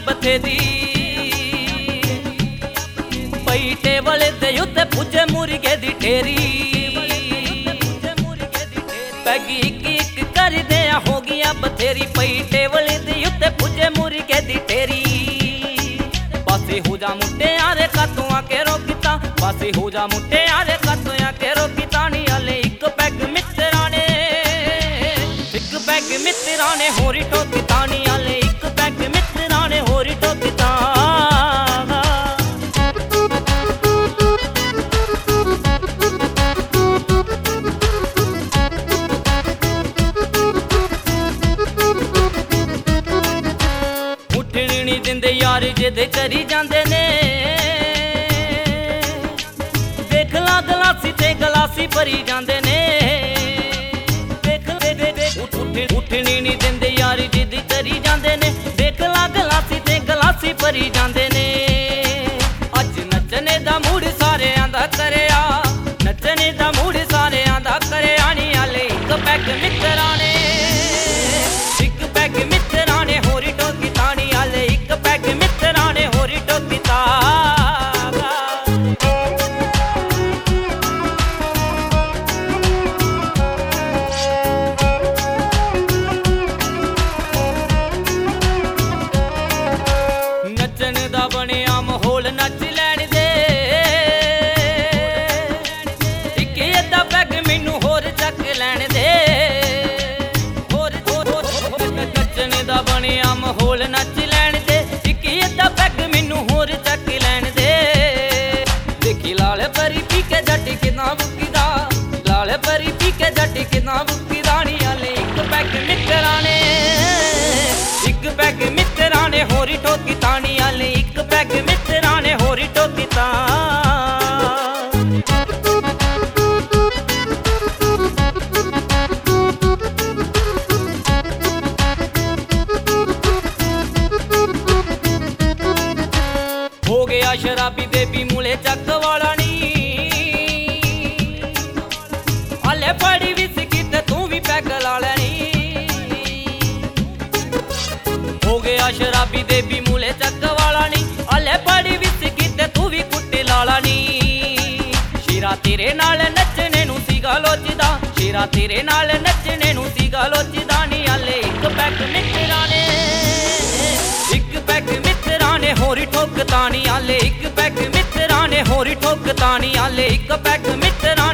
बथेरी पई टेबल दे उत्ते पुजे मुर्गे दी ढेरी पैगी इक इक कर दे हो गया बथेरी पई टेबल दे उत्ते पुजे मुर्गे दी ढेरी पासे हो जा मुट्टे आरे कातों आके रोकिता पासे हो जा मुट्टे आरे कातों आके रोकिता नी आले इक पैग मित्रा ने होरी ठोकिता नी आले इक पैग मित्रा ने होरी ठोकिता उठण नी दिंदे यार जिद करी जांदे ने देख ला गलासी ते गलासी भरी जांदे ने उठनी नहीं देंदे यार जिद करी जांदे ने देख ला गलासी ते गलासी भरी जांदे ने अज नचने दा मूड सारे आंदा करया नचने दा मूड सारे आंदा करया नी आले इक पैग मित्रा ने होरी ठोकिता नी आले इक पैग मित्रा ने होरी ठोकिता नच लैण दे इक अद्धा पैग मैनू होर चक लैण दे होर नचने दा बनिया माहौल नच लैण दे इक अद्धा पैग मैनू होर चक लैण दे देखी लाल परी पी के जट कितना बुक्कीदा लाल परी पी के जट कितना बुक्कीदा नी आले इक पैग मित्रा ने होरी ठोकिता नी आले इक पैग मित्रा ने होरी ठोकिता हो गया शराबी बेबी मूले चक वाला नी आले पड़ी विस्की ते तू भी पैग ला लैनी हो गया शराबी देवी मूले चक वाला नी आले पड़ी विस्की ते तू भी कुट्टी लाला नी शेरा तेरे नाल नचने नू सीगा लोचदा शेरा तेरे नाल नचने नू सीगा लोचदा नी आले इक पैग मित्रा ने होरी ठोकिता नी आले इक पैग मित्रा ने होरी ठोकिता नी आले इक पैग मित्रा